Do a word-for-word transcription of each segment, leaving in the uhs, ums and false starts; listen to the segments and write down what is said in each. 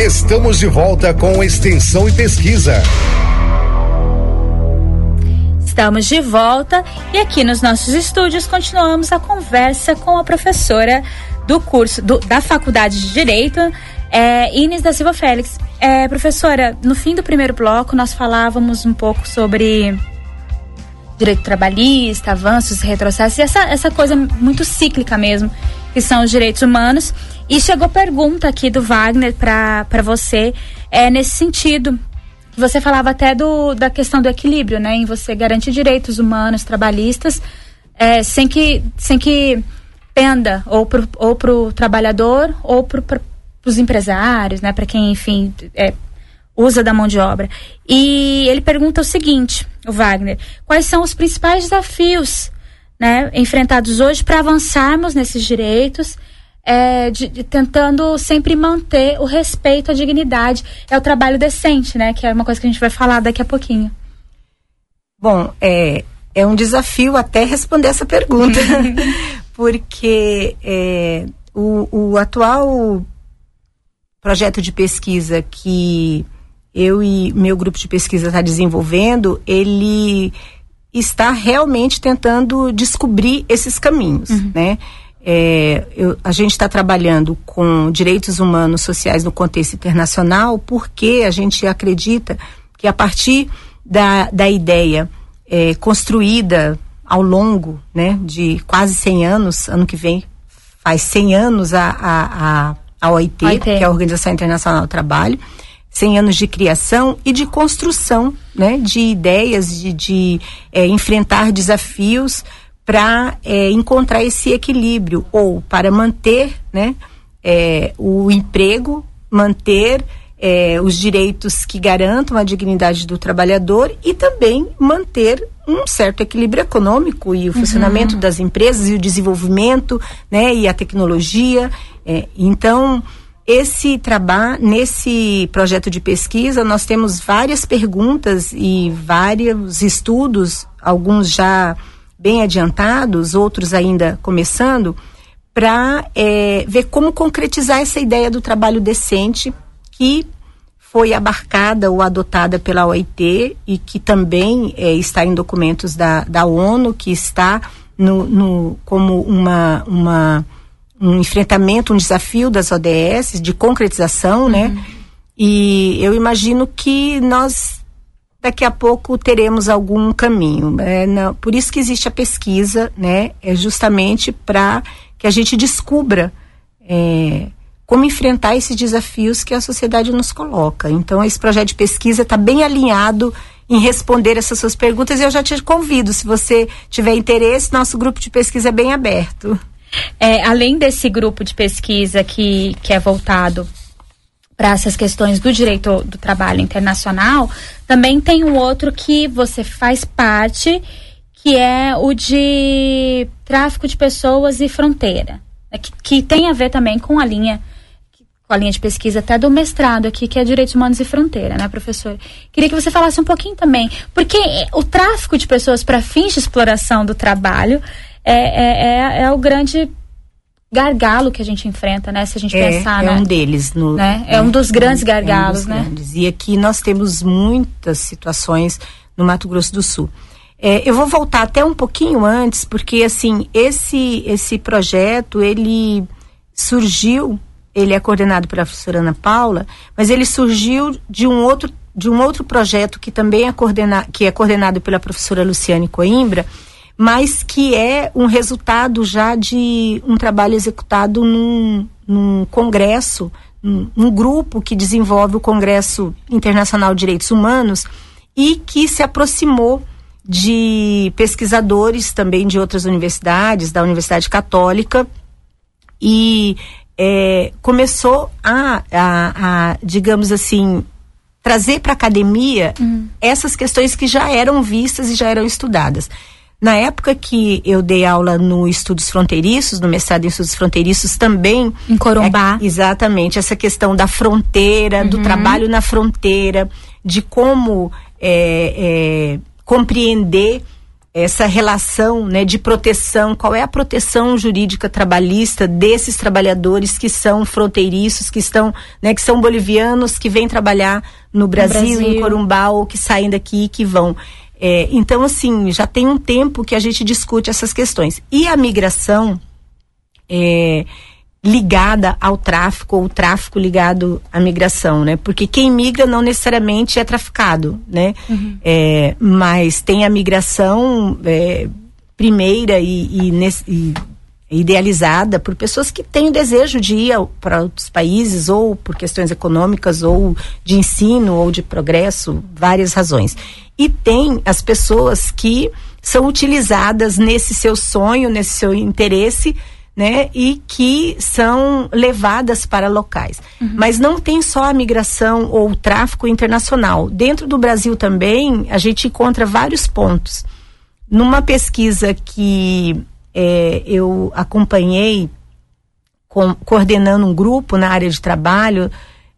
Estamos de volta com Extensão e Pesquisa. Estamos de volta e aqui nos nossos estúdios continuamos a conversa com a professora do curso do, da Faculdade de Direito, é, Inês da Silva Félix. É, professora, no fim do primeiro bloco nós falávamos um pouco sobre direito trabalhista, avanços, retrocessos, e essa, essa coisa muito cíclica mesmo, que são os direitos humanos. E chegou pergunta aqui do Wagner para você, é, nesse sentido. Você falava até do, da questão do equilíbrio, né? Em você garantir direitos humanos, trabalhistas, é, sem que, sem que penda ou pro, ou pro trabalhador ou pro, pro, pros empresários, né? Para quem, enfim, é, usa da mão de obra. E ele pergunta o seguinte, o Wagner, quais são os principais desafios, né, enfrentados hoje para avançarmos nesses direitos, é, de, de, tentando sempre manter o respeito à dignidade, é o trabalho decente, né, que é uma coisa que a gente vai falar daqui a pouquinho. Bom, é, é um desafio até responder essa pergunta, porque é, o, o atual projeto de pesquisa que eu e meu grupo de pesquisa está desenvolvendo, ele está realmente tentando descobrir esses caminhos, uhum. né? É, eu, a gente está trabalhando com direitos humanos sociais no contexto internacional porque a gente acredita que a partir da, da ideia é, construída ao longo, né, de quase cem anos, ano que vem faz cem anos a, a, a, a O I T, O I T, que é a Organização Internacional do Trabalho, cem anos de criação e de construção, né, de ideias, de, de é, enfrentar desafios para é, encontrar esse equilíbrio, ou para manter, né, é, o emprego, manter é, os direitos que garantam a dignidade do trabalhador e também manter um certo equilíbrio econômico e o uhum. funcionamento das empresas e o desenvolvimento, né, e a tecnologia. É, então, esse trabalho, nesse projeto de pesquisa, nós temos várias perguntas e vários estudos, alguns já bem adiantados, outros ainda começando, para é, ver como concretizar essa ideia do trabalho decente que foi abarcada ou adotada pela O I T e que também é, está em documentos da, da ONU, que está no, no, como uma, uma, um enfrentamento, um desafio das O D S, de concretização, uhum. né? E eu imagino que nós daqui a pouco teremos algum caminho. É, não, por isso que existe a pesquisa, né? É justamente para que a gente descubra é, como enfrentar esses desafios que a sociedade nos coloca. Então, esse projeto de pesquisa está bem alinhado em responder essas suas perguntas e eu já te convido, se você tiver interesse, nosso grupo de pesquisa é bem aberto. É, além desse grupo de pesquisa que, que é voltado para essas questões do direito do trabalho internacional, também tem um outro que você faz parte, que é o de tráfico de pessoas e fronteira, né, que, que tem a ver também com a linha com a linha de pesquisa até do mestrado aqui, que é Direitos Humanos e Fronteira, né, professor? Queria que você falasse um pouquinho também, porque o tráfico de pessoas para fins de exploração do trabalho é, é, é, é o grande gargalo que a gente enfrenta, né? Se a gente é, pensar, é né? um deles. No, né? É um dos grandes é, gargalos, é um dos né? Grandes. E aqui nós temos muitas situações no Mato Grosso do Sul. É, eu vou voltar até um pouquinho antes, porque, assim, esse, esse projeto, ele surgiu, ele é coordenado pela professora Ana Paula, mas ele surgiu de um outro, de um outro projeto que também é, coordena, que é coordenado pela professora Luciane Coimbra, mas que é um resultado já de um trabalho executado num, num congresso, num, num grupo que desenvolve o Congresso Internacional de Direitos Humanos e que se aproximou de pesquisadores também de outras universidades, da Universidade Católica, e é, começou a, a, a, digamos assim, trazer para a academia uhum. essas questões que já eram vistas e já eram estudadas. Na época que eu dei aula no Estudos Fronteiriços, no mestrado em Estudos Fronteiriços também... Em Corumbá. É, exatamente, essa questão da fronteira, uhum. do trabalho na fronteira, de como é, é, compreender essa relação, né, de proteção, qual é a proteção jurídica trabalhista desses trabalhadores que são fronteiriços, que estão, né, que são bolivianos, que vêm trabalhar no Brasil, no Brasil. Em Corumbá, ou que saem daqui e que vão. É, então, assim, já tem um tempo que a gente discute essas questões. E a migração é, ligada ao tráfico, ou o tráfico ligado à migração, né? Porque quem migra não necessariamente é traficado, né? Uhum. É, mas tem a migração é, primeira e, e, e idealizada por pessoas que têm o desejo de ir para outros países, ou por questões econômicas, ou de ensino, ou de progresso, várias razões. E tem as pessoas que são utilizadas nesse seu sonho, nesse seu interesse, né, e que são levadas para locais. Uhum. Mas não tem só a migração ou o tráfico internacional. Dentro do Brasil também, a gente encontra vários pontos. Numa pesquisa que é, eu acompanhei, com, coordenando um grupo na área de trabalho,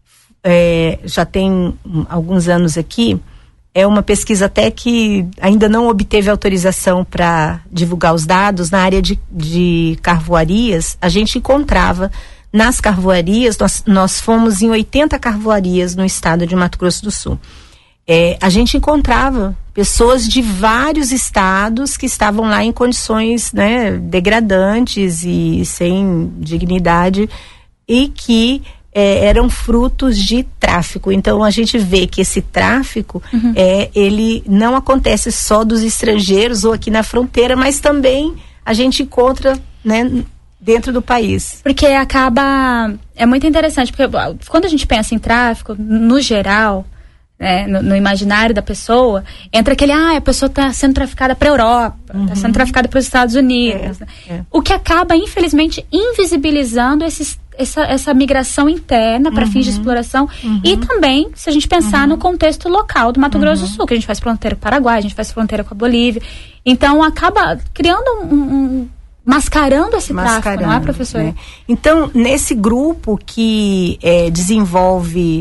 é, já tem alguns anos aqui, é uma pesquisa até que ainda não obteve autorização para divulgar os dados. Na área de, de carvoarias, a gente encontrava nas carvoarias, nós, nós fomos em oitenta carvoarias no estado de Mato Grosso do Sul. É, a gente encontrava pessoas de vários estados que estavam lá em condições, né, degradantes e sem dignidade, e que É, eram frutos de tráfico. Então a gente vê que esse tráfico uhum. é, ele não acontece só dos estrangeiros ou aqui na fronteira, mas também a gente encontra, né, dentro do país. Porque acaba, é muito interessante, porque quando a gente pensa em tráfico, no geral, né, no, no imaginário da pessoa, entra aquele, ah, a pessoa está sendo traficada para a Europa, está uhum. sendo traficada para os Estados Unidos. É, é. O que acaba, infelizmente, invisibilizando esses Essa, essa migração interna para uhum, fins de exploração uhum, e também, se a gente pensar uhum, no contexto local do Mato uhum, Grosso do Sul, que a gente faz fronteira com o Paraguai, a gente faz fronteira com a Bolívia, então acaba criando um, um mascarando esse mascarando, tráfico, não é, professora? Né? Então, nesse grupo que é, desenvolve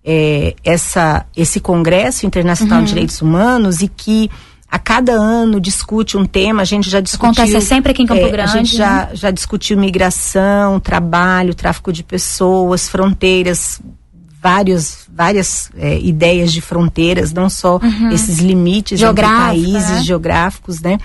é, essa, esse Congresso Internacional uhum, de Direitos Humanos, e que a cada ano discute um tema, a gente já discutiu... Acontece sempre aqui em Campo é, Grande. A gente já, já discutiu migração, trabalho, tráfico de pessoas, fronteiras, vários, várias é, ideias de fronteiras, não só uhum, esses limites entre países, né, geográficos, né?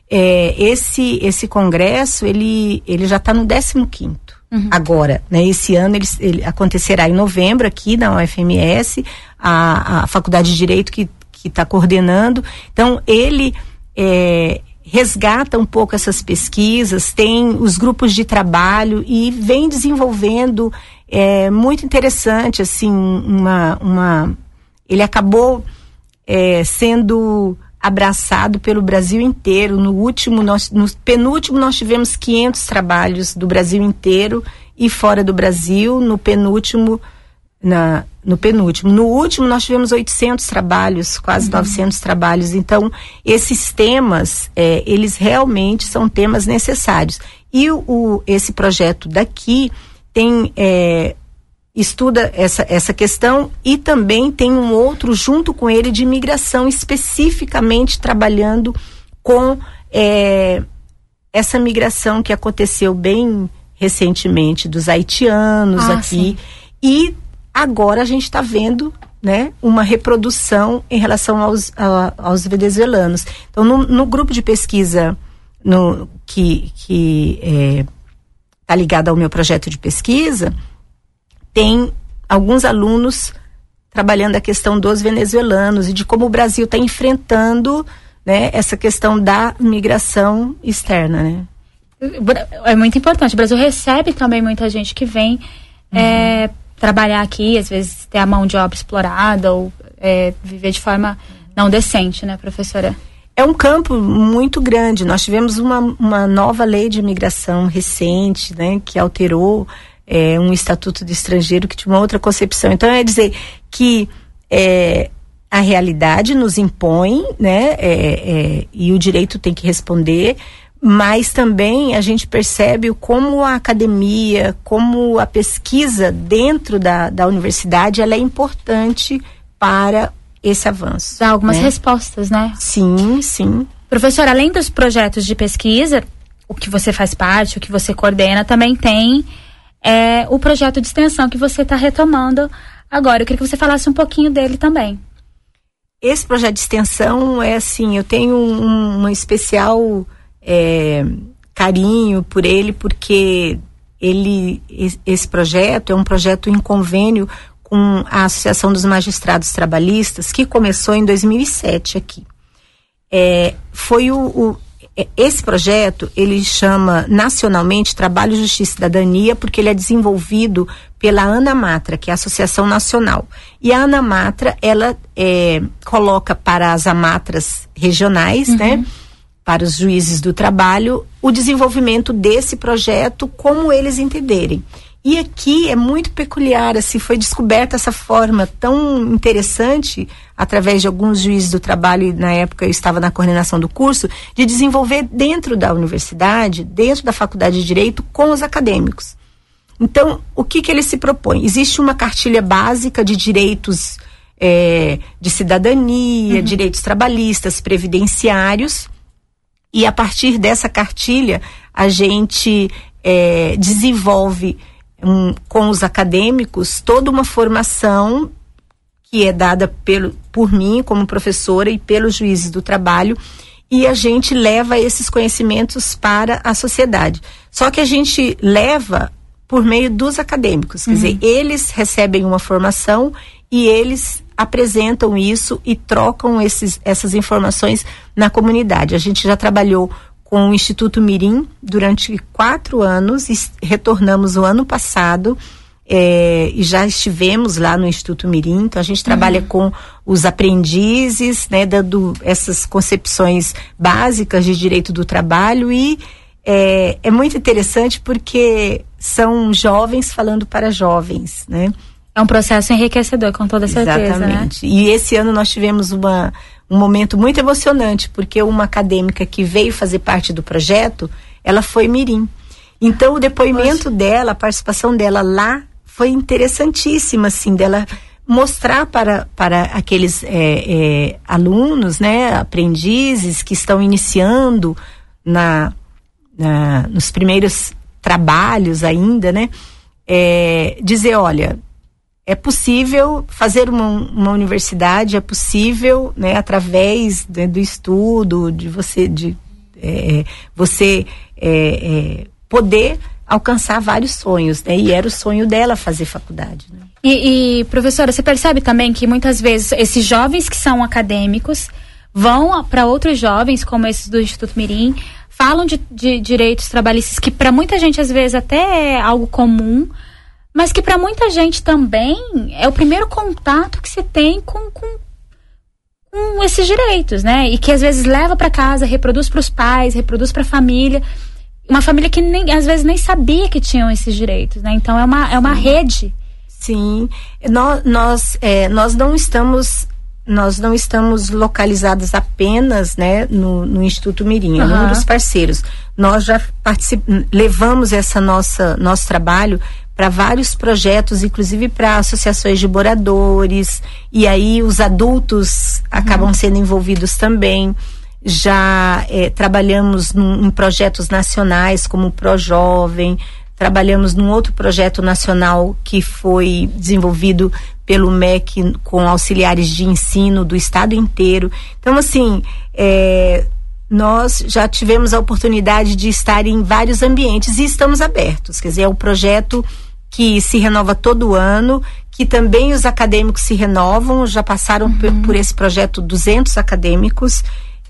É, esse, esse congresso, ele, ele já está no décimo quinto. Uhum. Agora, né? Esse ano ele, ele acontecerá em novembro aqui na U F M S, a, a Faculdade de Direito que que está coordenando. Então ele é, resgata um pouco essas pesquisas, tem os grupos de trabalho e vem desenvolvendo, é muito interessante, assim, uma, uma ele acabou é, sendo abraçado pelo Brasil inteiro. No último, nós, no penúltimo nós tivemos quinhentos trabalhos do Brasil inteiro e fora do Brasil. No penúltimo Na, no penúltimo. No último nós tivemos oitocentos trabalhos, quase uhum, novecentos trabalhos. Então, esses temas, é, eles realmente são temas necessários. E o, o, esse projeto daqui tem, é, estuda essa, essa questão, e também tem um outro junto com ele de imigração, especificamente trabalhando com é, essa migração que aconteceu bem recentemente dos haitianos ah, aqui. Sim. E agora a gente está vendo, né, uma reprodução em relação aos, a, aos venezuelanos. Então, no, no grupo de pesquisa no, que está é, ligado ao meu projeto de pesquisa, tem alguns alunos trabalhando a questão dos venezuelanos e de como o Brasil está enfrentando, né, essa questão da migração externa, né? É muito importante. O Brasil recebe também muita gente que vem uhum, é, trabalhar aqui, às vezes ter a mão de obra explorada ou é, viver de forma não decente, né, professora? É um campo muito grande. Nós tivemos uma, uma nova lei de imigração recente, né, que alterou é, um estatuto de estrangeiro que tinha uma outra concepção. Então, é dizer que é, a realidade nos impõe, né, é, é, e o direito tem que responder, mas também a gente percebe como a academia, como a pesquisa dentro da, da universidade, ela é importante para esse avanço. Dá algumas né? respostas, né? Sim, sim. Professor, além dos projetos de pesquisa, o que você faz parte, o que você coordena, também tem é, o projeto de extensão que você está retomando agora. Eu queria que você falasse um pouquinho dele também. Esse projeto de extensão é assim, eu tenho um, um especial é, carinho por ele, porque ele, esse projeto é um projeto em convênio com a Associação dos Magistrados Trabalhistas, que começou em dois mil e sete aqui. É, foi o, o, esse projeto, ele chama nacionalmente Trabalho, Justiça e Cidadania, porque ele é desenvolvido pela ANAMATRA, que é a Associação Nacional. E a ANAMATRA, ela é, coloca para as AMATRAs regionais, uhum. né, para os juízes do trabalho, o desenvolvimento desse projeto como eles entenderem. E aqui é muito peculiar, assim, foi descoberta essa forma tão interessante, através de alguns juízes do trabalho, e na época eu estava na coordenação do curso, de desenvolver dentro da universidade, dentro da faculdade de Direito, com os acadêmicos. Então, o que que ele se propõe? Existe uma cartilha básica de direitos é, de cidadania, uhum. direitos trabalhistas, previdenciários, e a partir dessa cartilha, a gente é, desenvolve Um, com os acadêmicos, toda uma formação que é dada pelo, por mim como professora e pelos juízes do trabalho, e a gente leva esses conhecimentos para a sociedade. Só que a gente leva por meio dos acadêmicos, quer uhum. dizer, eles recebem uma formação e eles apresentam isso e trocam esses, essas informações na comunidade. A gente já trabalhou com o Instituto Mirim durante quatro anos, e retornamos o ano passado, é, e já estivemos lá no Instituto Mirim. Então a gente trabalha uhum. com os aprendizes, né, dando essas concepções básicas de direito do trabalho, e é, é muito interessante porque são jovens falando para jovens, né? É um processo enriquecedor, com toda certeza. Exatamente. Né? E esse ano nós tivemos uma um momento muito emocionante, porque uma acadêmica que veio fazer parte do projeto, ela foi mirim. Então o depoimento Poxa. dela, a participação dela lá, foi interessantíssima, assim, dela mostrar para, para aqueles é, é, alunos, né, aprendizes que estão iniciando na, na, nos primeiros trabalhos ainda, né, é, dizer, olha, é possível fazer uma, uma universidade, é possível, né, através, né, do estudo, de você, de é, você é, é, poder alcançar vários sonhos, né? E era o sonho dela fazer faculdade, né? E, e, professora, você percebe também que muitas vezes esses jovens que são acadêmicos vão para outros jovens, como esses do Instituto Mirim, falam de, de direitos trabalhistas que para muita gente às vezes até é algo comum, mas que para muita gente também é o primeiro contato que se tem com, com, com esses direitos, né? E que às vezes leva para casa, reproduz para os pais, reproduz para a família, uma família que nem, às vezes nem sabia que tinham esses direitos, né? Então é uma, é uma rede. Sim, nós, nós, é, nós não estamos nós não estamos localizados apenas, né, no, no Instituto Mirim, é uhum. um dos parceiros. Nós já particip, levamos essa nossa nosso trabalho para vários projetos, inclusive para associações de moradores, e aí os adultos uhum. acabam sendo envolvidos também. Já é, trabalhamos num, em projetos nacionais como o ProJovem, trabalhamos num outro projeto nacional que foi desenvolvido pelo M E C com auxiliares de ensino do estado inteiro. Então, assim, é, nós já tivemos a oportunidade de estar em vários ambientes e estamos abertos, quer dizer, é um projeto que se renova todo ano, que também os acadêmicos se renovam, já passaram uhum. por, por esse projeto duzentos acadêmicos,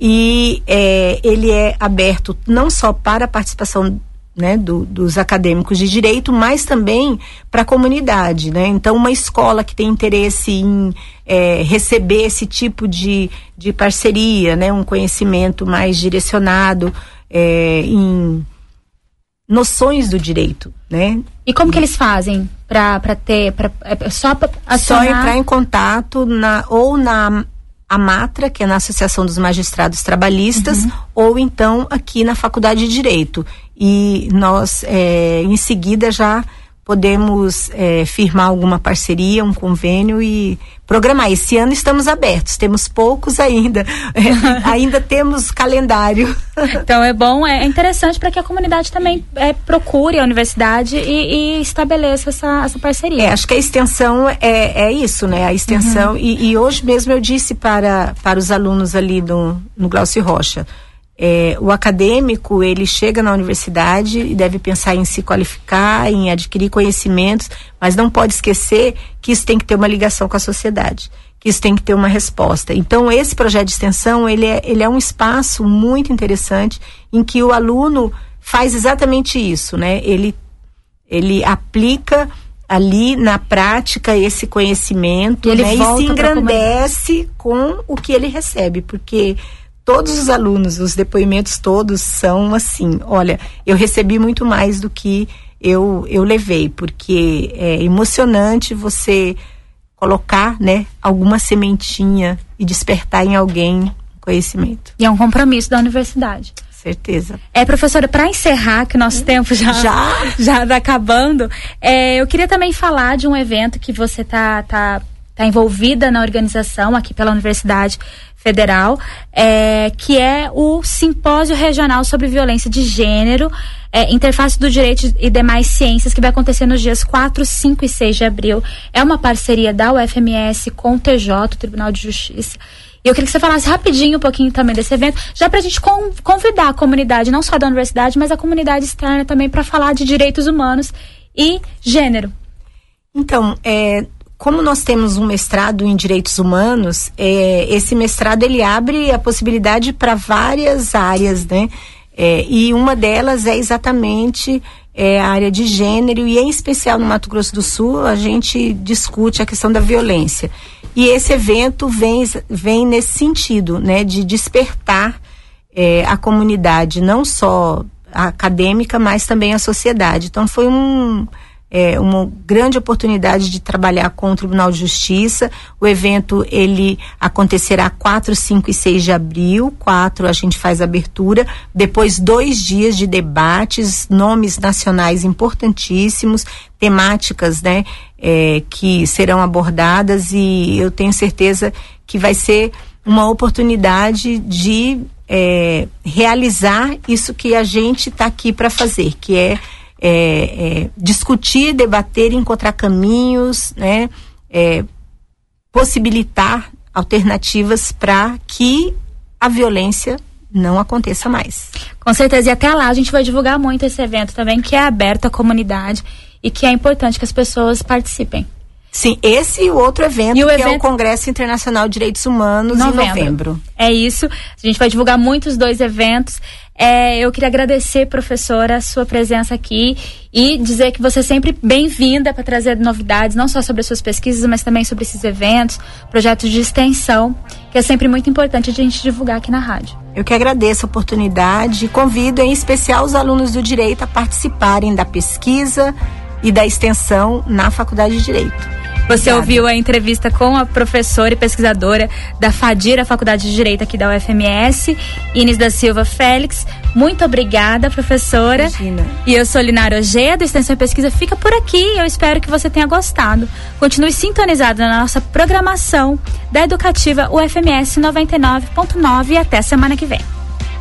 e é, ele é aberto não só para a participação, né, do, dos acadêmicos de direito, mas também para a comunidade, né? Então, uma escola que tem interesse em é, receber esse tipo de, de parceria, né, um conhecimento mais direcionado é, em noções do direito, né? E como que eles fazem para ter, pra, é só pra só entrar em contato na, ou na AMATRA, que é na Associação dos Magistrados Trabalhistas, uhum. ou então aqui na Faculdade de Direito. E nós, é, em seguida, já podemos é, firmar alguma parceria, um convênio e programar. Esse ano estamos abertos, temos poucos ainda, é, ainda temos calendário. Então é bom, é interessante para que a comunidade também é, procure a universidade e, e estabeleça essa, essa parceria. É, acho que a extensão é, é isso, né? A extensão, uhum. e, e hoje mesmo eu disse para, para os alunos ali no, no Glaucio Rocha, É, o acadêmico, ele chega na universidade e deve pensar em se qualificar, em adquirir conhecimentos, mas não pode esquecer que isso tem que ter uma ligação com a sociedade, que isso tem que ter uma resposta. Então, esse projeto de extensão, ele é, ele é um espaço muito interessante em que o aluno faz exatamente isso, né? Ele, ele aplica ali na prática esse conhecimento, ele né? E se engrandece com o que ele recebe, porque todos os alunos, os depoimentos todos são assim, olha, eu recebi muito mais do que eu, eu levei, porque é emocionante você colocar, né, alguma sementinha e despertar em alguém conhecimento. E é um compromisso da universidade. Certeza. É, professora, para encerrar, que o nosso tempo já já já tá acabando, é, eu queria também falar de um evento que você tá, tá, tá envolvida na organização aqui pela Universidade Federal, é, que é o Simpósio Regional sobre Violência de Gênero, é, Interface do Direito e demais ciências, que vai acontecer nos dias quatro, cinco e seis de abril. É uma parceria da U F M S com o T J, o Tribunal de Justiça. E eu queria que você falasse rapidinho um pouquinho também desse evento, já pra gente com, convidar a comunidade, não só da universidade, mas a comunidade externa também, para falar de direitos humanos e gênero. Então, é... como nós temos um mestrado em direitos humanos, é, esse mestrado ele abre a possibilidade para várias áreas, né? É, e uma delas é exatamente é, a área de gênero, e em especial no Mato Grosso do Sul a gente discute a questão da violência. E esse evento vem, vem nesse sentido, né? De despertar é, a comunidade, não só a acadêmica, mas também a sociedade. Então foi um... É uma grande oportunidade de trabalhar com o Tribunal de Justiça. O evento ele acontecerá quatro, cinco e seis de abril. quatro a gente faz a abertura, depois dois dias de debates, nomes nacionais importantíssimos, temáticas, né, é, que serão abordadas, e eu tenho certeza que vai ser uma oportunidade de é, realizar isso que a gente está aqui para fazer, que é É, é, discutir, debater, encontrar caminhos, né, é, possibilitar alternativas para que a violência não aconteça mais. Com certeza, e até lá a gente vai divulgar muito esse evento também, que é aberto à comunidade e que é importante que as pessoas participem. Sim, esse e o outro evento, e o que evento... é o Congresso Internacional de Direitos Humanos novembro. em novembro. É isso, a gente vai divulgar muito os dois eventos. É, eu queria agradecer, professora, a sua presença aqui e dizer que você é sempre bem-vinda para trazer novidades, não só sobre as suas pesquisas, mas também sobre esses eventos, projetos de extensão, que é sempre muito importante a gente divulgar aqui na rádio. Eu que agradeço a oportunidade e convido em especial os alunos do Direito a participarem da pesquisa e da extensão na Faculdade de Direito. Você Obrigada. Ouviu a entrevista com a professora e pesquisadora da FADIR, a Faculdade de Direito aqui da U F M S, Inês da Silva Félix. Muito obrigada, professora. Imagina. E eu sou Linara Ojeda, do Extensão e Pesquisa fica por aqui. Eu espero que você tenha gostado. Continue sintonizado na nossa programação da Educativa U F M S noventa e nove ponto nove e até semana que vem.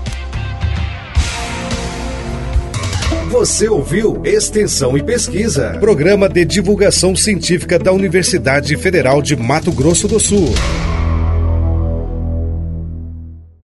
Você ouviu Extensão e Pesquisa, programa de divulgação científica da Universidade Federal de Mato Grosso do Sul.